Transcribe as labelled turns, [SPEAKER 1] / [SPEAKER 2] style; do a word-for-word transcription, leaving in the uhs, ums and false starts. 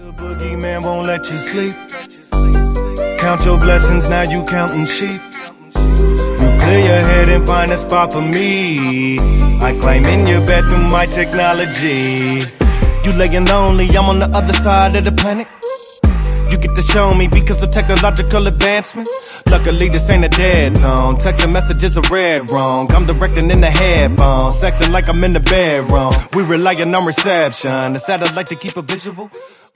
[SPEAKER 1] The boogeyman won't let you sleep. Count your blessings, now you counting sheep. You clear your head and find a spot for me. I climb in your bed through my technology. You laying lonely, I'm on the other side of the planet. You get to show me because of technological advancement. Luckily this ain't a dead zone. Texting messages are read wrong. I'm directing in the headphones, sexing like I'm in the bedroom. We relying on reception, the satellite to keep a visual.